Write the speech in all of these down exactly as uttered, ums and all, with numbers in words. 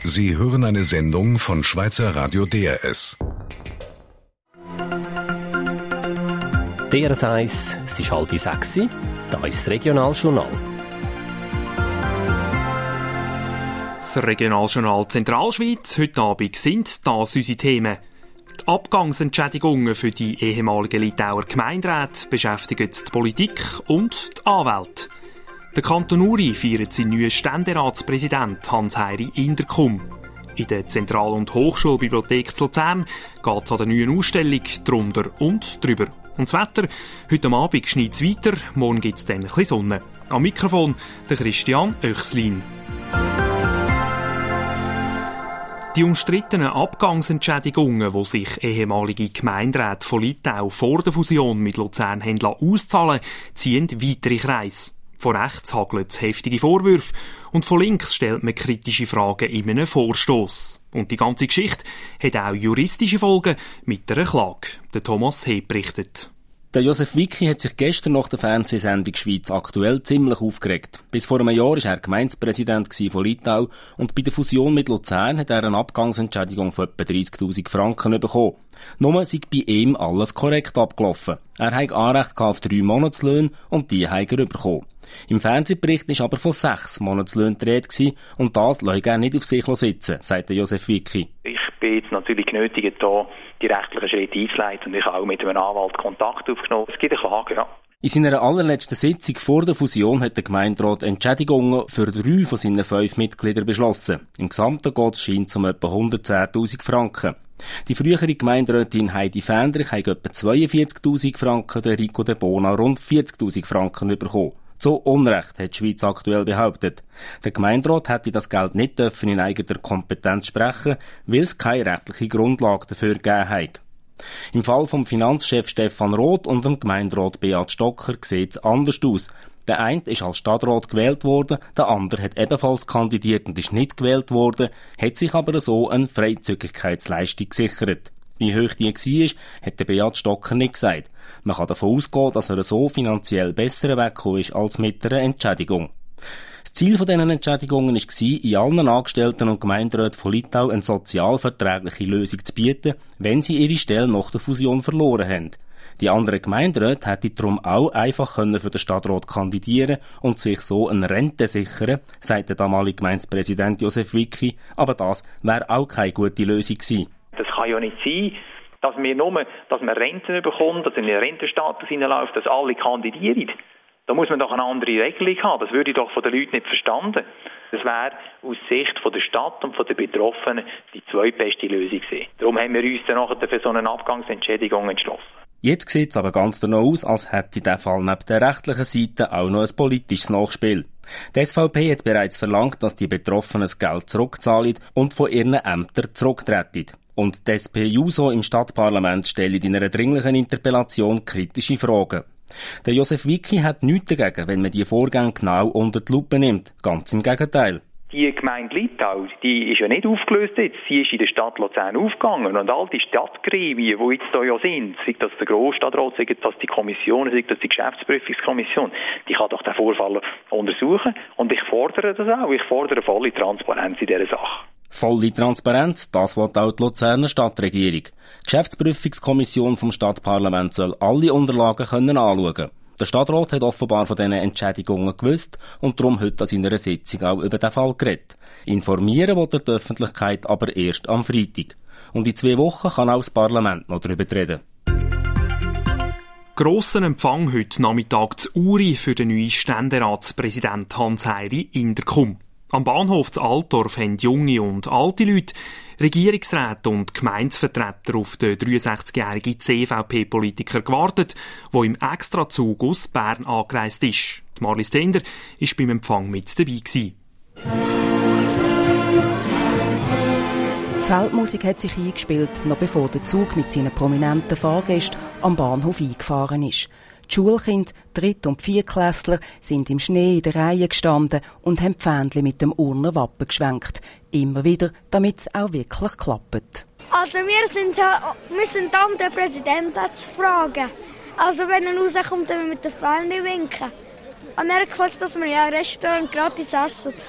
Sie hören eine Sendung von Schweizer Radio D R S. D R S eins, es ist halb sechs, da ist das Regionaljournal. Das Regionaljournal Zentralschweiz, heute Abend sind das unsere Themen. Die Abgangsentschädigungen für die ehemaligen Litauer Gemeinderäte beschäftigen die Politik und die Anwälte. Der Kanton Uri feiert seinen neuen Ständeratspräsident Hans-Heiri Inderkum. In der Zentral- und Hochschulbibliothek zu Luzern geht es an der neuen Ausstellung «Drunter und drüber». Und das Wetter? Heute am Abend schneit es weiter, morgen gibt es dann ein bisschen Sonne. Am Mikrofon der Christian Oechslin. Die umstrittenen Abgangsentschädigungen, die sich ehemalige Gemeinderäte von Litau vor der Fusion mit Luzern haben auszahlen lassen, ziehen weitere Kreise. Von rechts hagelt es heftige Vorwürfe und von links stellt man kritische Fragen in einem Vorstoss. Und die ganze Geschichte hat auch juristische Folgen mit einer Klage. Der Thomas Heb berichtet. Der Josef Wicki hat sich gestern nach der Fernsehsendung «Schweiz aktuell» ziemlich aufgeregt. Bis vor einem Jahr war er Gemeindepräsident von Litau und bei der Fusion mit Luzern hat er eine Abgangsentschädigung von etwa dreissigtausend Franken bekommen. Nur sei bei ihm alles korrekt abgelaufen. Er hatte Anrecht auf drei Monatslöhne und die hat er bekommen. Im Fernsehbericht war aber von sechs Monatslöhnen die Rede und das lässt er nicht auf sich sitzen, sagt Josef Wicki. Ich bin jetzt natürlich genötigt, hier die rechtlichen Schritte einzuleiten und ich habe auch mit einem Anwalt Kontakt aufgenommen. Es gibt eine Klage, ja. In seiner allerletzten Sitzung vor der Fusion hat der Gemeinderat Entschädigungen für drei von seinen fünf Mitgliedern beschlossen. Im Gesamten geht es scheint um etwa hundertzehntausend Franken. Die frühere Gemeinderätin Heidi Fendrich hat etwa zweiundvierzigtausend Franken, der Rico de Bona rund vierzigtausend Franken bekommen. So Unrecht, hat die Schweiz aktuell behauptet. Der Gemeinderat hätte das Geld nicht dürfen in eigener Kompetenz sprechen, weil es keine rechtliche Grundlage dafür gegeben hat. Im Fall vom Finanzchef Stefan Roth und dem Gemeinderat Beat Stocker sieht es anders aus. Der eine ist als Stadtrat gewählt worden, der andere hat ebenfalls kandidiert und ist nicht gewählt worden, hat sich aber so eine Freizügigkeitsleistung gesichert. Wie hoch die war, hat der Beat Stocker nicht gesagt. Man kann davon ausgehen, dass er so finanziell besser weggekommen ist als mit einer Entschädigung. Das Ziel dieser Entschädigungen war, in allen Angestellten und Gemeinderäten von Litau eine sozialverträgliche Lösung zu bieten, wenn sie ihre Stelle nach der Fusion verloren haben. Die anderen Gemeinderäte hätten darum auch einfach für den Stadtrat kandidieren und sich so eine Rente sichern, sagt der damalige Gemeindepräsident Josef Wicki, aber das wäre auch keine gute Lösung gewesen. Das kann ja nicht sein, dass wir nur, dass man Renten bekommt, dass in den Rentenstatus hineinläuft, dass alle kandidieren. Da muss man doch eine andere Regelung haben. Das würde doch von den Leuten nicht verstanden. Das wäre aus Sicht von der Stadt und von den Betroffenen die zweitbeste Lösung gewesen. Darum haben wir uns dann nachher für so eine Abgangsentschädigung entschlossen. Jetzt sieht es aber ganz danach aus, als hätte der Fall neben der rechtlichen Seite auch noch ein politisches Nachspiel. Die S V P hat bereits verlangt, dass die Betroffenen das Geld zurückzahlen und von ihren Ämtern zurücktreten. Und die S P J U S O im Stadtparlament stellt in einer dringlichen Interpellation kritische Fragen. Der Josef Wicki hat nichts dagegen, wenn man die Vorgänge genau unter die Lupe nimmt. Ganz im Gegenteil. Die Gemeinde Litau, die ist ja nicht aufgelöst jetzt. Sie ist in der Stadt Luzern aufgegangen. Und all die Stadtgremien, die jetzt da ja sind, sei das der Grossstadtrat, sei das die Kommission, sei das die Geschäftsprüfungskommission, die kann doch den Vorfall untersuchen. Und ich fordere das auch. Ich fordere volle Transparenz in dieser Sache. Volle Transparenz, das will auch die Luzerner Stadtregierung. Die Geschäftsprüfungskommission vom Stadtparlament soll alle Unterlagen können anschauen. Der Stadtrat hat offenbar von diesen Entschädigungen gewusst und darum heute an seiner Sitzung auch über den Fall geredet. Informieren will er die Öffentlichkeit aber erst am Freitag. Und in zwei Wochen kann auch das Parlament noch darüber reden. Grossen Empfang heute Nachmittag zu Uri für den neuen Ständeratspräsident Hans-Heiri Inderkum. Am Bahnhof zu Altdorf haben junge und alte Leute, Regierungsräte und Gemeindevertreter auf den dreiundsechzigjährigen C V P-Politiker gewartet, der im Extrazug aus Bern angereist ist. Die Marlies Zender war beim Empfang mit dabei gewesen. Die Feldmusik hat sich eingespielt, noch bevor der Zug mit seinen prominenten Fahrgästen am Bahnhof eingefahren ist. Die Schulkinder, Dritt- und Viertklässler sind im Schnee in der Reihe gestanden und haben die Fähnchen mit dem Urner Wappen geschwenkt. Immer wieder, damit es auch wirklich klappt. Also wir sind, wir sind da, um den Präsidenten zu fragen. Also wenn er rauskommt, dann wir mit den Fähnchen winken. Und mir gefällt es, dass wir ja im Restaurant gratis essen.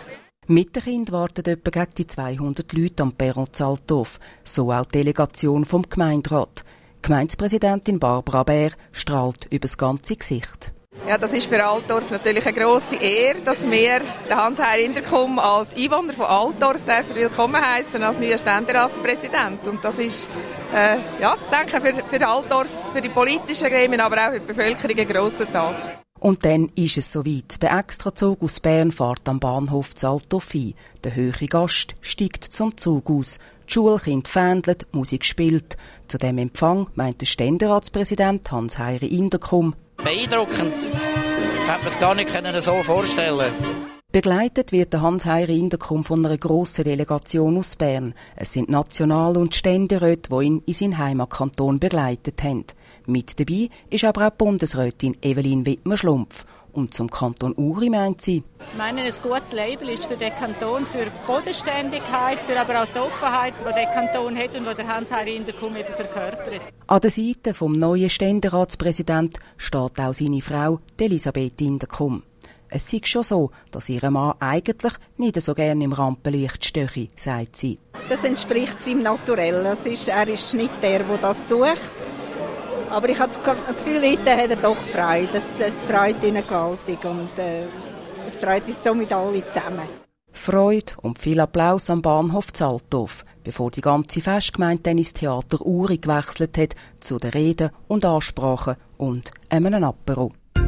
Mit den Kindern warten etwa gegen die zweihundert Leute am Perron Zalthof, so auch die Delegation vom Gemeinderat. Gemeindepräsidentin Barbara Bär strahlt über das ganze Gesicht. Ja, das ist für Altdorf natürlich eine grosse Ehre, dass wir den Hans-Heir Inderkum als Einwohner von Altdorf willkommen heißen als neuer Ständeratspräsident. Und das ist, äh, ja, denke für, für Altdorf, für die politischen Gremien, aber auch für die Bevölkerung ein grosser Tag. Und dann ist es soweit. Der Extrazug aus Bern fährt am Bahnhof Zalthof ein. Der höhere Gast steigt zum Zug aus. Die Schulkinder fähndeln, die Musik spielt. Zu dem Empfang meint der Ständeratspräsident Hans-Heir Inderkum: Beeindruckend. Ich hätte mir es gar nicht so vorstellen können. Begleitet wird der Hans-Heir Inderkum von einer grossen Delegation aus Bern. Es sind National- und Ständeräte, die ihn in seinen Heimatkanton begleitet haben. Mit dabei ist aber auch die Bundesrätin Evelyn Wittmer-Schlumpf. Und zum Kanton Uri meint sie: Ich meine, ein gutes Label ist für den Kanton, für Bodenständigkeit, für aber auch die Offenheit, die der Kanton hat und die der Hans-Heir Inderkum eben verkörpert. An der Seite vom neuen Ständeratspräsidenten steht auch seine Frau, Elisabeth Inderkum. Es sei schon so, dass ihr Mann eigentlich nicht so gerne im Rampenlicht stehe, sagt sie. Das entspricht seinem Naturell. Es ist, er ist nicht der, der das sucht. Aber ich habe das Gefühl, heute hat er doch Freude. Es, es freut ihn gewaltig und äh, es freut uns somit alle zusammen. Freude und viel Applaus am Bahnhof Zalthof, bevor die ganze Festgemeinde dann ins Theater Uri gewechselt hat, zu den Reden und Ansprachen und einem Apero.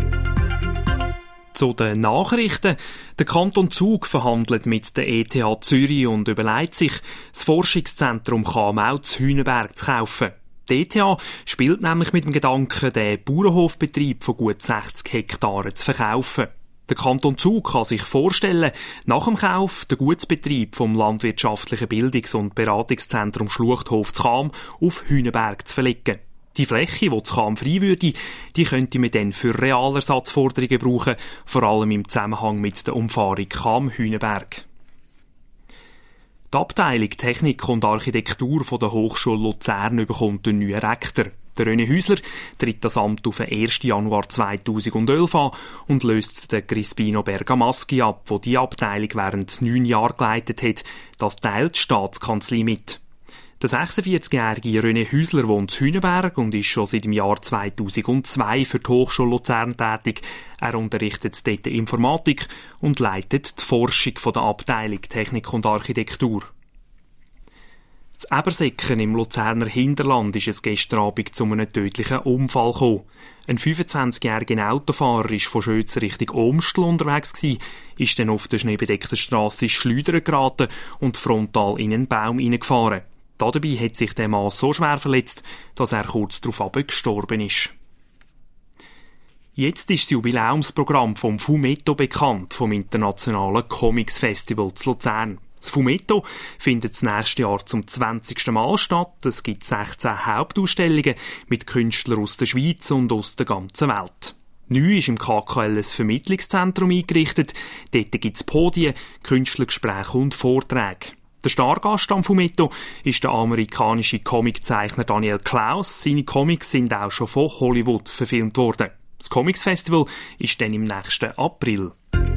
Zu den Nachrichten. Der Kanton Zug verhandelt mit der E T H Zürich und überlegt sich, das Forschungszentrum K M U zu Hühnenberg zu kaufen. Die E T H spielt nämlich mit dem Gedanken, den Bauernhofbetrieb von gut sechzig Hektaren zu verkaufen. Der Kanton Zug kann sich vorstellen, nach dem Kauf den Gutsbetrieb vom landwirtschaftlichen Bildungs- und Beratungszentrum Schluchthof zu Cham auf Hühnenberg zu verlegen. Die Fläche, die zu Cham frei würde, die könnte man dann für Realersatzforderungen brauchen, vor allem im Zusammenhang mit der Umfahrung Cham-Hühnenberg. Die Abteilung Technik und Architektur von der Hochschule Luzern bekommt einen neuen Rektor. Der René Hüsler tritt das Amt auf den ersten Januar zweitausendelf an und löst den Crispino Bergamaschi ab, der die Abteilung während neun Jahren geleitet hat. Das teilt die Staatskanzlei mit. Der sechsundvierzigjährige René Hüsler wohnt in Hühnenberg und ist schon seit dem Jahr zweitausendzwei für die Hochschule Luzern tätig. Er unterrichtet dort Informatik und leitet die Forschung von der Abteilung Technik und Architektur. Z Ebersäcken im Luzerner Hinterland ist es gestern Abend zu einem tödlichen Unfall gekommen. Ein fünfundzwanzigjähriger Autofahrer war von Schötz Richtung Omstl unterwegs gewesen, ist dann auf der schneebedeckten Strasse ins Schleudern geraten und frontal in einen Baum hineingefahren. Dabei hat sich der Mann so schwer verletzt, dass er kurz darauf gestorben ist. Jetzt ist das Jubiläumsprogramm vom Fumetto bekannt, vom Internationalen Comics Festival zu Luzern. Das Fumetto findet das nächste Jahr zum zwanzigsten Mal statt. Es gibt sechzehn Hauptausstellungen mit Künstlern aus der Schweiz und aus der ganzen Welt. Neu ist im K K L ein Vermittlungszentrum eingerichtet. Dort gibt es Podien, Künstlergespräche und Vorträge. Der Stargast am Fumetto ist der amerikanische Comiczeichner Daniel Klaus. Seine Comics sind auch schon von Hollywood verfilmt worden. Das Comics Festival ist dann im nächsten April.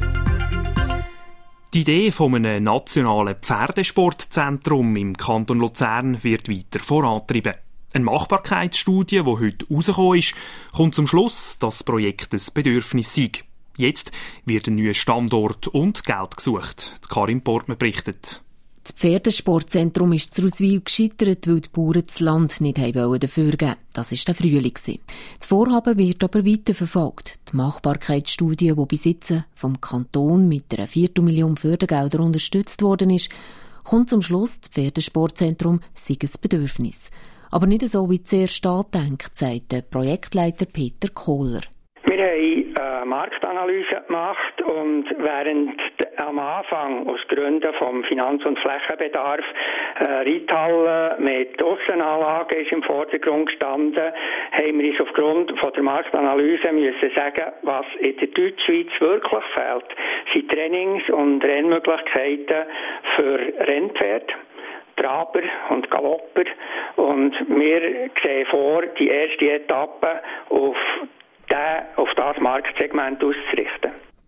Die Idee von einem nationalen Pferdesportzentrum im Kanton Luzern wird weiter vorantrieben. Eine Machbarkeitsstudie, die heute rausgekommen ist, kommt zum Schluss, dass das Projekt ein Bedürfnis sei. Jetzt wird ein neuer Standort und Geld gesucht. Karin Portmann berichtet. Das Pferdesportzentrum ist zu Ruswil gescheitert, weil die Bauern das Land nicht dafür geben. Das war der Frühling. Das Vorhaben wird aber weiterverfolgt. Die Machbarkeitsstudie, die bis jetzt vom Kanton mit einer Viertelmillion Fördergelder unterstützt worden ist, kommt zum Schluss, das Pferdesportzentrum sei ein Bedürfnis. Aber nicht so, wie zuerst angedenkt, sagt der Projektleiter Peter Kohler. Wir haben eine Marktanalyse gemacht und während am Anfang aus Gründen vom Finanz- und Flächenbedarf äh, Reithalle mit Aussenanlage ist im Vordergrund gestanden, haben wir uns aufgrund von der Marktanalyse müssen sagen, was in der Deutschschweiz wirklich fehlt, sind Trainings- und Rennmöglichkeiten für Rennpferde, Traber und Galopper, und wir sehen vor, die erste Etappe auf, den, auf das Marktsegment auszurichten.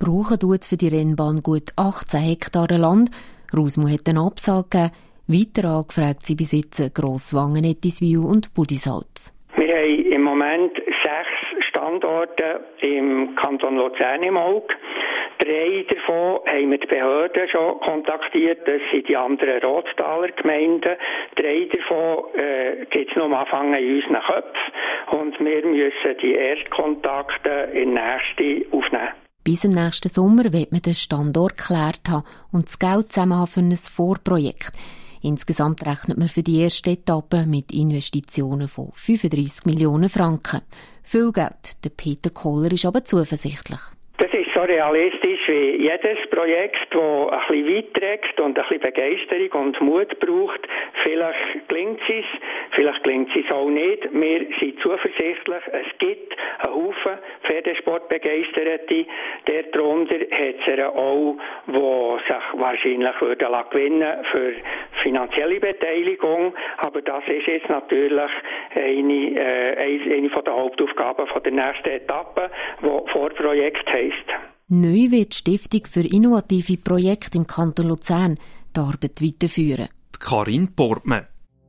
Brauchen tut für die Rennbahn gut achtzehn Hektar Land. Rusmu hat eine Absage gegeben. Weiter angefragt sie besitzen Grosswangen, Ettiswil und Budisholz. Wir haben im Moment sechs Standorte im Kanton Luzern im Auge. Drei davon haben wir die Behörden schon kontaktiert, das sind die anderen Rotstaler Gemeinden. Drei davon äh, gibt es noch am Anfang in unseren Köpfen und wir müssen die Erstkontakte in nächste aufnehmen. Bis im nächsten Sommer wird man den Standort geklärt haben und das Geld zusammen haben für ein Vorprojekt. Insgesamt rechnet man für die erste Etappe mit Investitionen von fünfunddreissig Millionen Franken. Viel Geld. Der Peter Kohler ist aber zuversichtlich. Das ist so realistisch wie jedes Projekt, das ein bisschen weit trägt und ein bisschen Begeisterung und Mut braucht. Vielleicht gelingt es, vielleicht gelingt es auch nicht. Wir sind zuversichtlich. Es gibt einen Haufen Pferdesportbegeisterte. Darunter hat es auch, die sich wahrscheinlich würden gewinnen für finanzielle Beteiligung. Aber das ist jetzt natürlich eine, äh, eine von der Hauptaufgaben von der nächsten Etappe, die Vorprojekt heisst. Neu wird die Stiftung für innovative Projekte im Kanton Luzern die Arbeit weiterführen. Karin Portmann.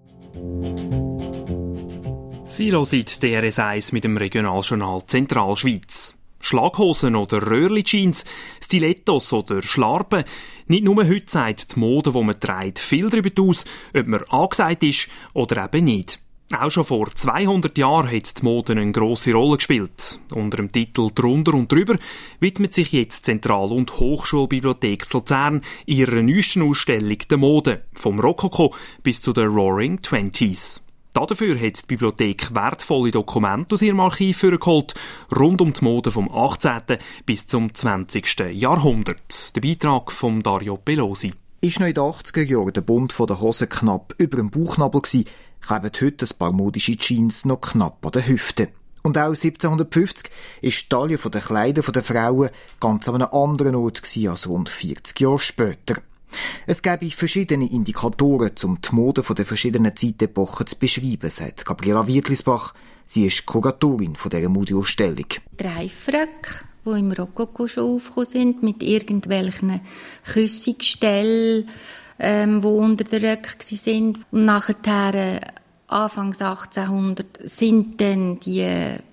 Sie hören D R S eins mit dem Regionaljournal Zentralschweiz. Schlaghosen oder Röhrli-Jeans, Stilettos oder Schlarpen. Nicht nur heute sagt die Mode, die man trägt, viel darüber aus, ob man angesagt ist oder eben nicht. Auch schon vor zweihundert Jahren hat die Mode eine grosse Rolle gespielt. Unter dem Titel «Drunter und drüber» widmet sich jetzt die Zentral- und Hochschulbibliothek Luzern ihrer neuesten Ausstellung der Mode, vom Rokoko bis zu den Roaring Twenties. Dafür hat die Bibliothek wertvolle Dokumente aus ihrem Archiv vorgeholt, rund um die Mode vom achtzehnten bis zum zwanzigsten Jahrhundert. Der Beitrag von Dario Pelosi. Ist noch in den achtziger Jahren der Bund der Hose knapp über dem Bauchnabel gewesen, kleben heute ein paar modische Jeans noch knapp an den Hüften. Und auch siebzehnhundertfünfzig ist die Taille der Kleider der Frauen ganz an einem anderen Ort gewesen als rund vierzig Jahre später. Es gäbe verschiedene Indikatoren, um die Mode der verschiedenen Zeitepochen zu beschreiben, sagt Gabriela Wiedlisbach. Sie ist Kuratorin dieser Modeausstellung. Die Reifröcke, die im Rokoko schon aufgekommen sind, mit irgendwelchen Küssungsstellen, ähm, die unter den Röcken waren. Und nachher, äh, Anfangs achtzehnhundert, sind dann die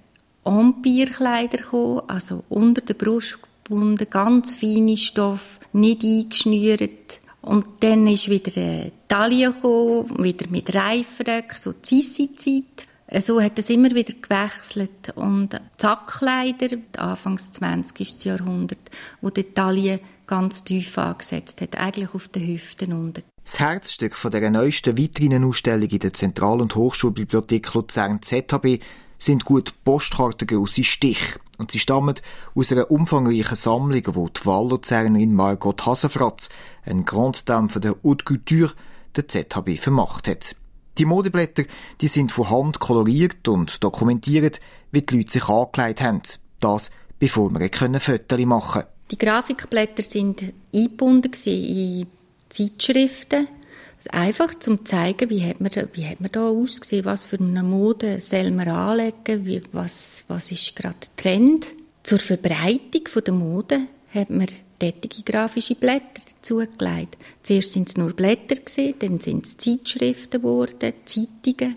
Empire-Kleider gekommen, also unter der Brust gebunden, ganz feine Stoff, nicht eingeschnürt. Und dann ist wieder eine Taille gekommen, wieder mit Reifröcken, so die Sissi-Zeit. So hat es immer wieder gewechselt. Und Zackkleider, Anfangs zwanzigsten Jahrhundert, wo die Taille ganz tief angesetzt hat, eigentlich auf den Hüften unten. Das Herzstück von der neuesten Vitrinenausstellung in der Zentral- und Hochschulbibliothek Luzern Z H B sind gut postkartengrosse Stiche. Und sie stammen aus einer umfangreichen Sammlung, die die Wahlluzernerin Margot Hasenfratz, ein Grand Dame von der Haute Couture, der Z H B vermacht hat. Die Modeblätter, die sind von Hand koloriert und dokumentiert, wie die Leute sich angelegt haben. Das, bevor wir Fotos machen können. Die Grafikblätter sind eingebunden in Zeitschriften. Einfach zum zeigen, wie hat man da, wie hat man da ausgesehen, was für eine Mode soll man anlegen, wie, was, was ist gerade Trend. Zur Verbreitung der Mode hat man solche grafische Blätter dazugelegt. Zuerst waren es nur Blätter, dann sind es Zeitschriften geworden, Zeitungen.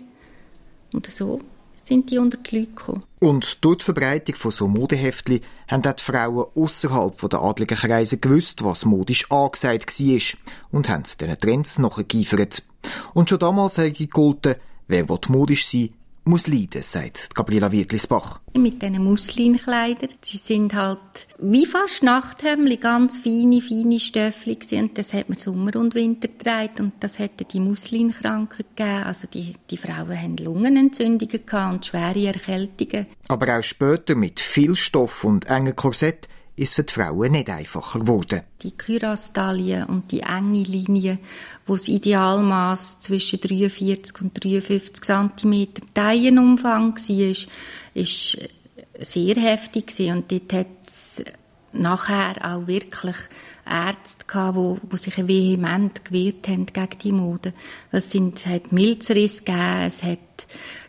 Und so sind die unter die Leute gekommen. Und durch die Verbreitung von so Modeheftchen haben auch die Frauen ausserhalb der adligen Kreise gewusst, was modisch angesagt war und haben diesen Trends nachgeeifert. Und schon damals habe gegolten, wer modisch sein will, muss leiden, sagt Gabriela Wiedlisbach. Mit diesen Muslinkleidern, sie sind halt wie fast Nachthemdli, ganz feine, feine Stöffel gewesen. Und das hat man Sommer und Winter getragen und das hätte die Muslinkranken gegeben. Also die, die Frauen hatten Lungenentzündungen gehabt und schwere Erkältungen. Aber auch später mit viel Stoff und engen Korsett ist für die Frauen nicht einfacher geworden. Die Cuirasse-Taille und die enge Linie, wo das Idealmaß zwischen dreiundvierzig und dreiundfünfzig Zentimeter Taillenumfang war, ist sehr heftig und dort hat es nachher auch wirklich Ärzte gehabt, die, die sich vehement gewehrt haben gegen die Mode. Es sind, hat Milzrisse gegeben, es hat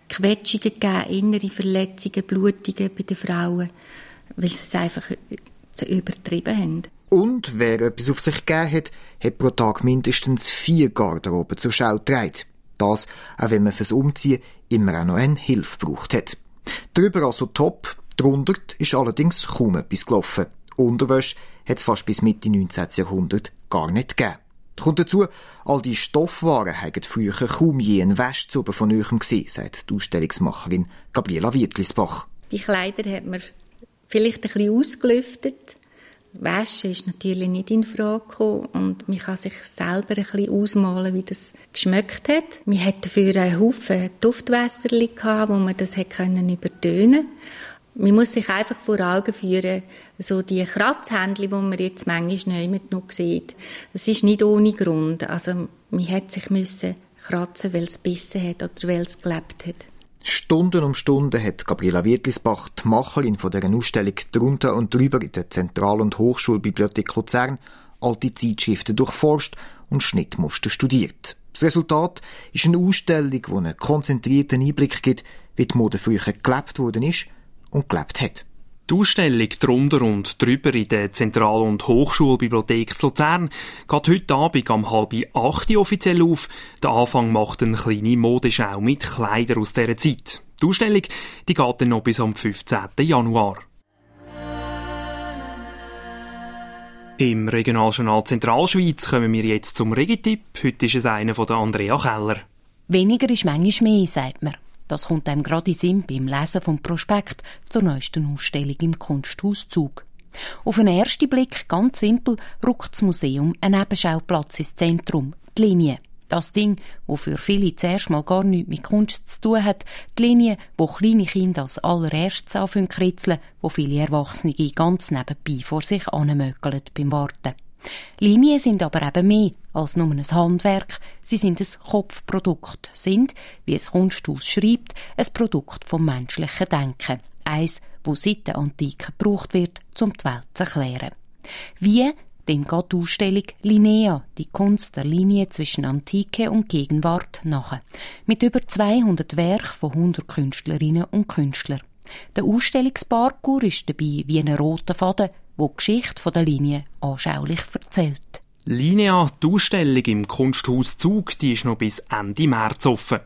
Quetschungen gegeben, innere Verletzungen, Blutungen bei den Frauen, weil es einfach zu übertrieben haben. Und wer etwas auf sich gegeben hat, hat pro Tag mindestens vier Garderoben zur Schau getragen. Das, auch wenn man fürs Umziehen immer auch noch eine Hilfe gebraucht hat. Drüber also top, drunter ist allerdings kaum etwas gelaufen. Unterwäsche hat es fast bis Mitte neunzehnten Jahrhundert gar nicht gegeben. Kommt dazu, all die Stoffwaren haben früher kaum je ein Wäschzuber von eurem gesehen, sagt die Ausstellungsmacherin Gabriela Wittlisbach. Die Kleider hat man vielleicht ein bisschen ausgelüftet. Waschen ist natürlich nicht in Frage gekommen und man kann sich selber ein bisschen ausmalen, wie das geschmeckt hat. Man hatte dafür einen Haufen Duftwässerchen, wo man das übertönen konnte. Man muss sich einfach vor Augen führen, so die Kratzhändchen, die man jetzt manchmal nicht noch sieht, das ist nicht ohne Grund. Also man hat sich müssen kratzen, weil es gebissen hat oder weil es gelebt hat. Stunden um Stunden hat Gabriela Wittlisbach, die Macherin von dieser Ausstellung «Drunter und drüber» in der Zentral- und Hochschulbibliothek Luzern, alte Zeitschriften durchforscht und Schnittmuster studiert. Das Resultat ist eine Ausstellung, die einen konzentrierten Einblick gibt, wie die Mode früher gelebt worden ist und gelebt hat. Die Ausstellung «Drunter und drüber» in der Zentral- und Hochschulbibliothek Luzern geht heute Abend um halb acht offiziell auf. Der Anfang macht eine kleine Modeschau mit Kleidern aus dieser Zeit. Die Ausstellung die geht dann noch bis am fünfzehnten Januar. Im Regionaljournal Zentralschweiz kommen wir jetzt zum Regitipp. Heute ist es einer von Andrea Keller. Weniger ist manchmal mehr, sagt man. Das kommt einem gerade in Sinn beim Lesen vom Prospekt zur neuesten Ausstellung im Kunsthaus Zug. Auf einen ersten Blick, ganz simpel, rückt das Museum einen Nebenschauplatz ins Zentrum, die Linie. Das Ding, das für viele zuerst mal gar nichts mit Kunst zu tun hat, die Linie, wo kleine Kinder als allererstes anfangen zu kritzeln, wo viele Erwachsene ganz nebenbei vor sich anmöckeln beim Warten. Linien sind aber eben mehr als nur ein Handwerk. Sie sind ein Kopfprodukt, sind, wie es Kunsthaus schreibt, ein Produkt vom menschlichen Denken. Eins, das seit der Antike gebraucht wird, um die Welt zu erklären. Wie? Dem geht die Ausstellung Linea, die Kunst der Linie zwischen Antike und Gegenwart, nach. Mit über zweihundert Werken von hundert Künstlerinnen und Künstlern. Der Ausstellungsparcours ist dabei wie ein roter Faden, wo die Geschichte der Linie anschaulich erzählt. Linea, die Ausstellung im Kunsthaus Zug, die ist noch bis Ende März offen.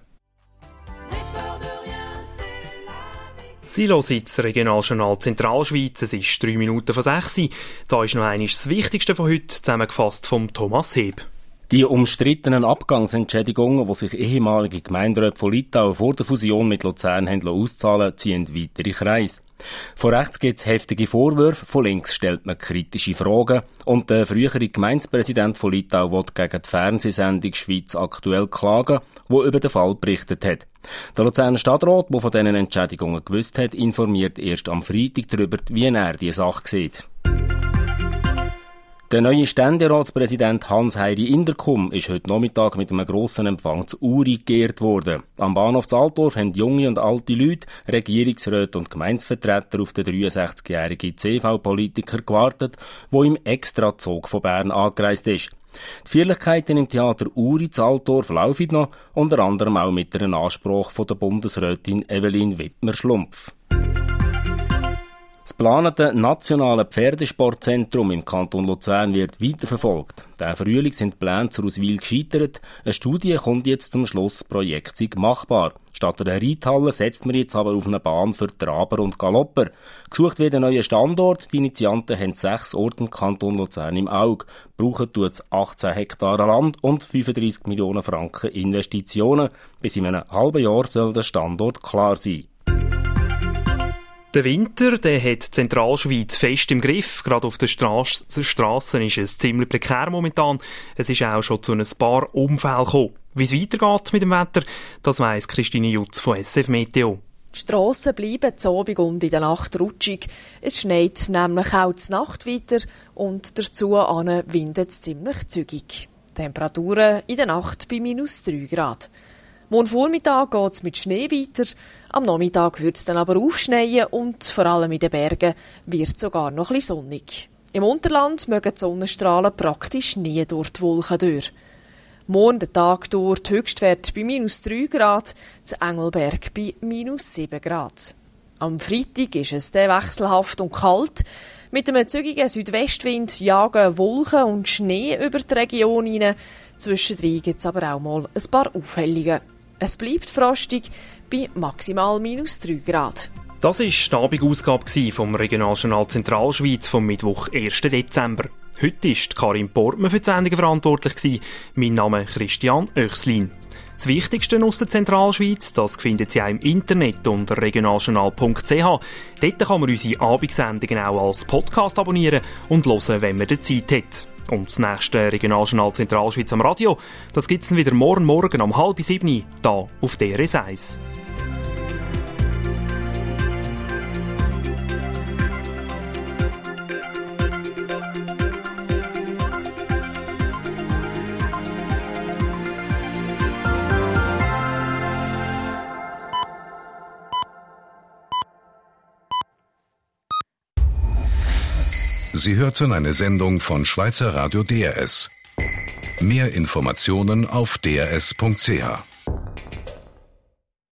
Sie hören das Regionaljournal Zentralschweiz. Es ist drei Minuten vor sechs. Da ist noch einmal das Wichtigste von heute, zusammengefasst von Thomas Heb. Die umstrittenen Abgangsentschädigungen, die sich ehemalige Gemeinderäte von Litauen vor der Fusion mit Luzern haben auszahlen, ziehen weitere Kreise. Von rechts gibt es heftige Vorwürfe, von links stellt man kritische Fragen und der frühere Gemeindepräsident von Litauen will gegen die Fernsehsendung «Schweiz aktuell» klagen, wo über den Fall berichtet hat. Der Luzerner Stadtrat, der von diesen Entschädigungen gewusst hat, informiert erst am Freitag darüber, wie er die Sache sieht. Der neue Ständeratspräsident Hans-Heiri Inderkum ist heute Nachmittag mit einem grossen Empfang zu Uri geehrt worden. Am Bahnhof Zaltdorf haben junge und alte Leute, Regierungsräte und Gemeindevertreter auf den dreiundsechzigjährigen C V-Politiker gewartet, der im Extrazug von Bern angereist ist. Die Feierlichkeiten im Theater Uri Zaltdorf laufen noch, unter anderem auch mit einem Anspruch von der Bundesrätin Evelyn Wittmer-Schlumpf. Das geplante nationale Pferdesportzentrum im Kanton Luzern wird weiterverfolgt. Diesen Frühling sind die Pläne zur Auswahl gescheitert. Eine Studie kommt jetzt zum Schluss, das Projekt sei machbar. Statt einer Reithalle setzt man jetzt aber auf eine Bahn für Traber und Galopper. Gesucht wird ein neuer Standort. Die Initianten haben sechs Orte im Kanton Luzern im Auge. Brauchen tut es achtzehn Hektar Land und fünfunddreissig Millionen Franken Investitionen. Bis in einem halben Jahr soll der Standort klar sein. Der Winter, der hat die Zentralschweiz fest im Griff. Gerade auf den Strassen ist es ziemlich prekär momentan. Es ist auch schon zu ein paar Unfällen gekommen. Wie es weitergeht mit dem Wetter, das weiss Christine Jutz von S F Meteo. Die Strassen bleiben zu Abend und in der Nacht rutschig. Es schneit nämlich auch zur Nacht weiter und dazu windet es ziemlich zügig. Temperaturen in der Nacht bei minus drei Grad. Morgen Vormittag geht es mit Schnee weiter, am Nachmittag wird es dann aber aufschneien und vor allem in den Bergen wird es sogar noch ein bisschen sonnig. Im Unterland mögen die Sonnenstrahlen praktisch nie durch die Wolken durch. Morgen den Tag durch die Höchstwerte bei minus drei Grad, zu Engelberg bei minus sieben Grad. Am Freitag ist es dann wechselhaft und kalt. Mit einem zügigen Südwestwind jagen Wolken und Schnee über die Region hinein. Zwischendrin gibt es aber auch mal ein paar Aufhellungen. Es bleibt frostig bei maximal minus drei Grad. Das war die Abendausgabe vom Regionaljournal Zentralschweiz vom Mittwoch, ersten Dezember. Heute war Karin Portmann für die Sendung verantwortlich. Mein Name ist Christian Oechslin. Das Wichtigste aus der Zentralschweiz, das findet Sie auch im Internet unter regionaljournal punkt c h. Dort kann man unsere Abendsendungen auch als Podcast abonnieren und hören, wenn man die Zeit hat. Und das nächste Regionaljournal Zentralschweiz am Radio, das gibt es dann wieder morgen Morgen um halb sieben, hier auf D R S eins. Sie hörten eine Sendung von Schweizer Radio D R S. Mehr Informationen auf d r s punkt c h.